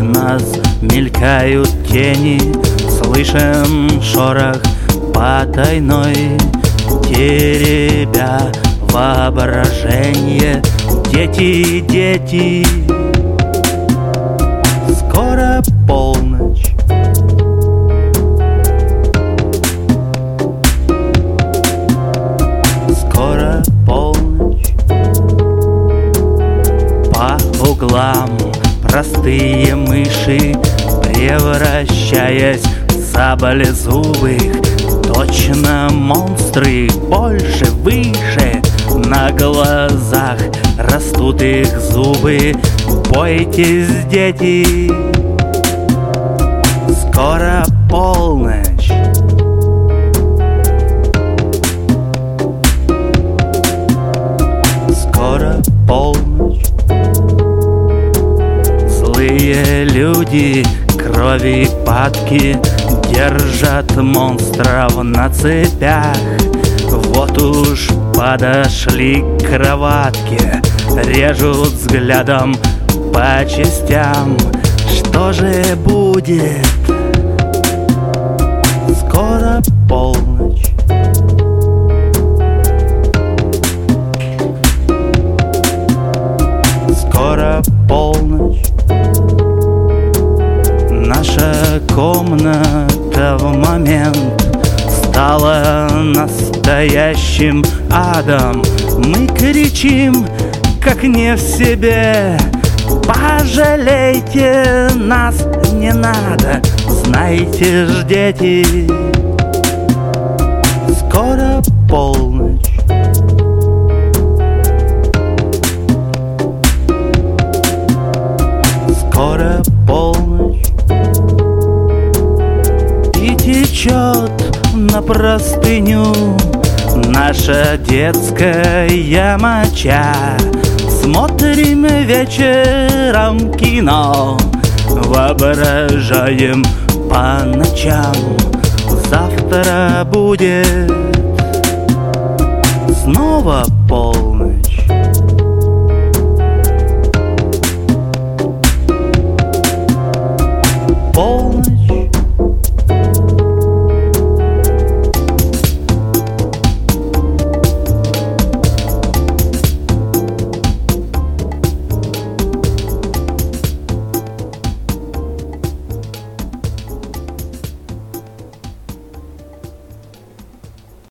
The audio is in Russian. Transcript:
нас мелькают тени, слышим шорох потайной, теребя воображение. Дети, дети, скоро полночь. Скоро полночь. По углам простые мыши, превращаясь в саблезубых, точно монстры, больше, выше. На глазах растут их зубы. Бойтесь, дети, скоро полночь. Скоро полночь. Злые люди, крови падки, держат монстров на цепях. Вот уж подошли к кроватке, режут взглядом по частям. Что же будет? Скоро полночь. Скоро полночь. Наша комната в момент стала настоящим адом. Мы кричим, как не в себе: пожалейте нас, не надо. Знайте ж, дети, скоро полночь. Скоро полночь. И течет на простыню наша детская моча. Смотрим вечером кино, воображаем по ночам. Завтра будет снова полночь.